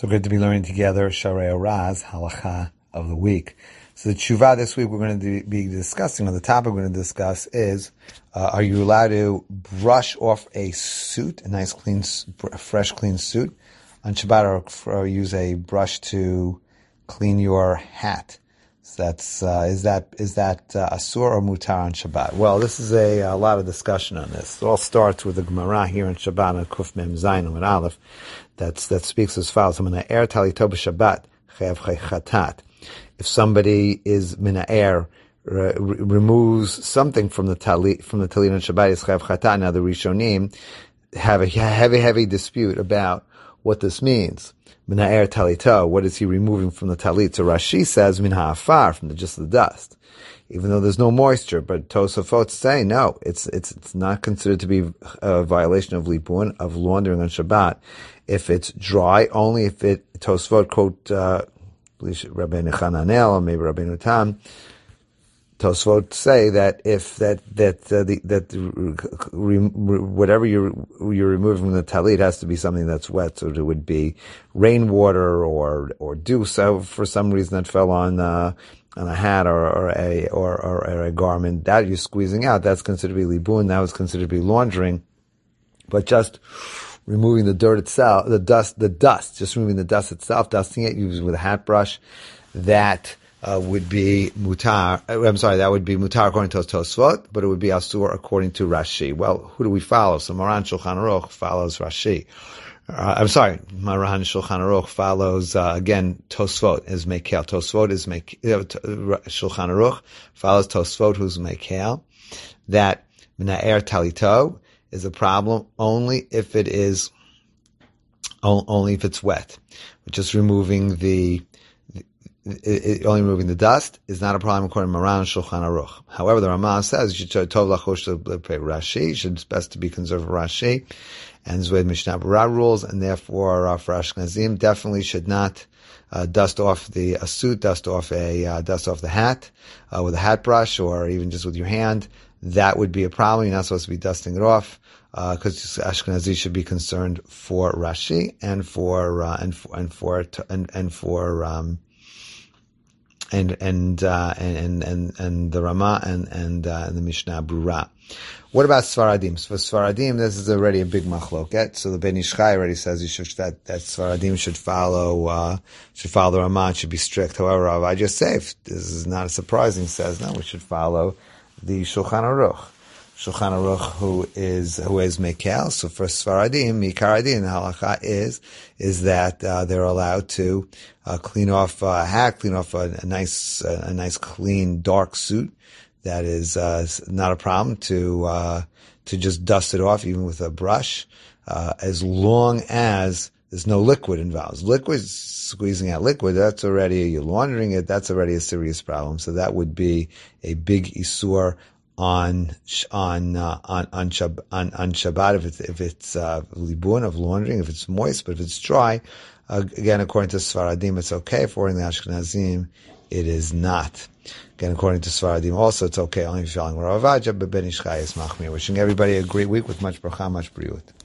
So good to be learning together Sharei Raz, Halacha of the week. So the tshuva this week we're going to be discussing, or the topic we're going to discuss is, are you allowed to brush off a suit, a nice clean, fresh clean suit on Shabbat, or use a brush to clean your hat? So that's, is that asur or mutar on Shabbat? Well, this is a lot of discussion on this. It all starts with the Gemara here in Shabbat on Kuf Mem Zayin and Aleph that speaks as follows: Mina'er talito b'Shabbat chayav chatat. If somebody is mina'er, removes something from the talit on Shabbat, is chayav chatat. Now the Rishonim have a heavy dispute about what this means. Mina'er talito, what is he removing from the talit? So Rashi says min ha'afar, from just the dust, even though there's no moisture. But Tosafot say no, it's not considered to be a violation of libun, of laundering on Shabbat, if it's dry. Only if it, Tosafot quote Rabbeinu Chananel or maybe Rabbeinu Tam, Tosafot say that if whatever you're removing from the talit has to be something that's wet, so it would be rainwater or dew. So for some reason that fell on a hat or a garment that you're squeezing out, that's considered to be libun. That was considered to be laundering. But just removing the dirt itself, the dust, just removing the dust itself, dusting it, using with a hat brush, that would be mutar. I'm sorry, that would be mutar according to Tosfot, but it would be asur according to Rashi. Well, who do we follow? So Maran Shulchan Aruch follows Rashi. Maran Shulchan Aruch follows again Tosfot is Mekel. Tosfot is Mekel. Shulchan Aruch follows Tosfot, who's Mekel. That Mina'er talito is a problem only if it is only if it's wet. Just removing only removing the dust is not a problem according to Maran Shulchan Aruch. However, the Ramah says you should tov lachosh to Rashi. It's best to be conservative Rashi, and Zwed Mishnah Berurah rules, and therefore for Ashkenazim definitely should not dust off the suit, dust off the hat with a hat brush, or even just with your hand. That would be a problem. You're not supposed to be dusting it off, because Ashkenazi should be concerned for Rashi and for the Ramah and the Mishnah Berurah. What about Sfaradim? For Sfaradim, this is already a big machloket. So the Ben Ish Chai already says that Sfaradim should follow the Ramah and should be strict. However, I just say, if this is not surprising, says no, we should follow the Shulchan Aruch. Shulchan Aruch, who is Mekel. So for Sfaradim, Mikaradin, the halacha is that they're allowed to clean off a hat, clean off a nice clean dark suit. That is not a problem to just dust it off, even with a brush, as long as there's no liquid involved. Liquid, squeezing out liquid, you're laundering it. That's already a serious problem. So that would be a big isur on Shabbat if it's libun of laundering, if it's moist. But if it's dry, again according to Sfaradim it's okay. According to Ashkenazim it is not. Again according to Sfaradim also it's okay only if you're feeling Rav Avadia, but Ben Ish Chai is machmir. Wishing everybody a great week with much bracha, much briut.